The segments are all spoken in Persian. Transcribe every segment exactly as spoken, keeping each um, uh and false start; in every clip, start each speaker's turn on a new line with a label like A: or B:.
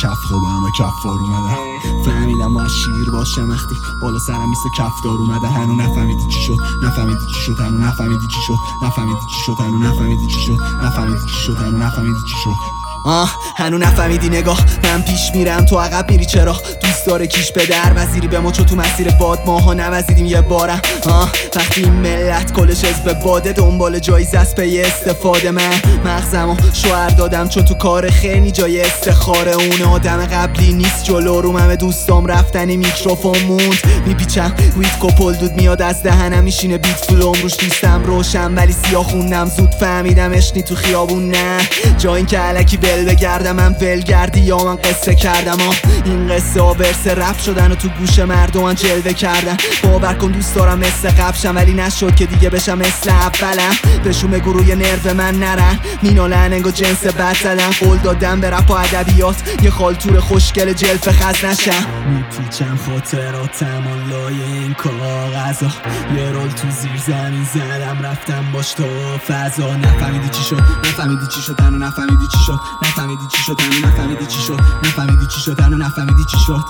A: کف خوابم و کفار اومده. فهمیدم باید شیر باشم وقتی بالا سرم میسه کفدار اومده. هنو نفهمیدی چی شد، نفهمیدی چی شد، هنو نفهمیدی چی شد، نفهمیدی چی شد، هنو نفهمیدی چی شد، نفهمیدی چی شد، هنو نفهمیدی چی شد. آه هنو نفهمیدی نگاه، من پیش میرم تو عقب میری چرا؟ دوست داره کیش به در وزیری به ما چو تو مسیر باد ماها نوزیدیم یه بارم. آه وقتی این ملت کلش حزب باده دنبال جایزه از پی استفاده من مغزم و شوهر دادم چون تو کار خیلی جای استخاره. اون آدم قبلی نیست جلو رو همه دوستام رفتنی میکروفون موند میپیچم ویت کپل دود میاد از دهنم میشینه بیت فلوم روش دوستم روشن ولی سیاه خوندم زود فهمیدم اشنی تو خیابون نه جا این که علکی ول بگردم من ولگردی یا من قصه کردم. آه این قصه ها ورس رپ شدن و تو گوش مردم جلوه کردن. باور کن دوست دارم مثل قبشم ولی نشد که دیگه بشم مثل اولم. بهشون بگو روی نرو من نرن مینالن انگا جنس بد زدن. قول دادم به رپ و ادبیات یه خالتور خوشگل جلف خز نشم. میپیچم خاطراتم و لای این کاغذا یه رول تو زیر زمین زدم رفتم باش تو فضا. نفهمیدی چی شد، نفهمیدی چی شد، هنو نفهمیدی چی شد، نفهمیدی چی شد، هنو نفهمیدی چی شد، نفهمیدی چی شد، هنو نفهمیدی چی شد.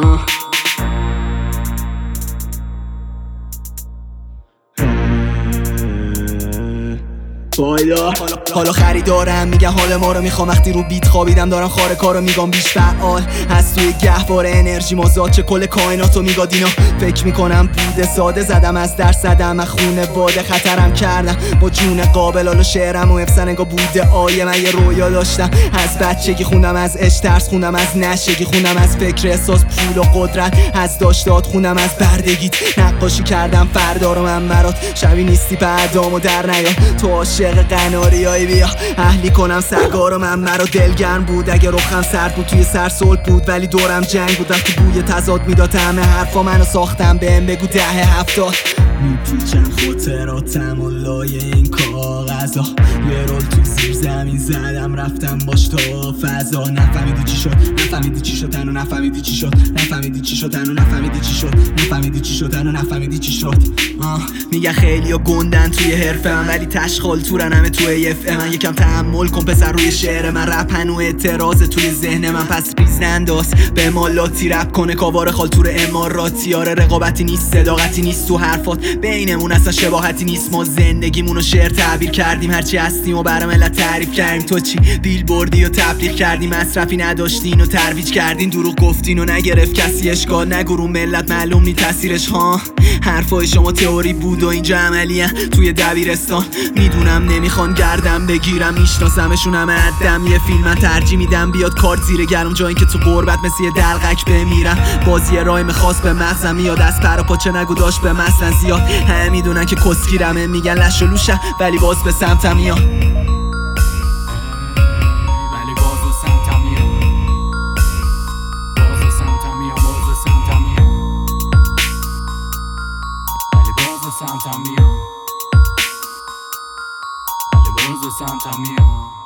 A: بایدا حالا خریدارم میگه حال ما رو میخوام وقتی رو بیت خوابیدم دارم خاره کارو میگم بیش فعال هست توی گهواره انرژی مازاد چه کل کائناتو میگاد اینا فکر میکنم بوده ساده زدم از درس زدم از خونه واده خطرم کردم با جون قابل حالا شعرم و افسن انگا بوده آیه. من یه رویا داشتم از بچگی خوندم از عشق ترس خوندم از نشگی خوندم از فکر احساس پول و قدرت از داشتات خوندم از بردگیت نقاشی کردم فردا رو من برات شبی نیستی بعدامو در نیا تو عاشق قناریایی بیا اهلی کنم سگا رو من مرا دلگرم بود اگه رخم سرد بود توی سر صلح بود ولی دورم جنگ بود وقتی بوی تضاد میداد همه حرفا منو ساختم بهم بگو دهه هفتاد. میپیچم خاطراتم و لای این کاغذا یه رول تو زیر زمین زدم رفتم باش تا فضا. نفهمیدی چی شد، نفهمیدی چی شد، هنو نفهمیدی چی شد، نفهمیدی چی شد، هنو نفهمیدی چی شد، نفهمیدی چی شد، هنو نفهمیدی چی شد. آه میگه خیلیا گندن توی حرفه من ولی تشخال تورن همه توی اف من یکم تحمل کن پسر روی شعر من رپ هنو اعتراض توی ذهن من پس ریز ننداز به مالاتی رپ کنه کاوار خالتور اماراتی. آره رقابتی نیست صداقتی نیست تو حرفات بینمون اصلا شباهتی نیست ما زندگیمونو شعر تعبیر کردیم هرچی هستیم و برای ملت تعریف کردیم. تو چی بیل بردی و تبلیغ کردی مصرفی نداشتین و ترویج کردین دروغ گفتین و نگرفت کسی اشکال نگو رو ملت معلوم نی تاثیرش ها. حرفای شما تئوری بود و اینجا عملیه توی دبیرستان میدونم نمیخوان گردم بگیرم میشناسمشون همه عدم یه فیلم من ترجیح میدم بیاد کارت زیر گرم جا این که تو قربت مثل یه دلقک بمیرم. بازی رایم خاص به مغزم میاد از پر و پاچه نگو داشت به مثلا زیاد همه میدونن که کسگیرمه میگن لش و لوشم ولی باز به سمتم میاد
B: ولی باز به سمتم میاد باز به سمتم میاد باز به سمتم میاد ولی باز به سمتم میاد ولی باز به سمتم میاد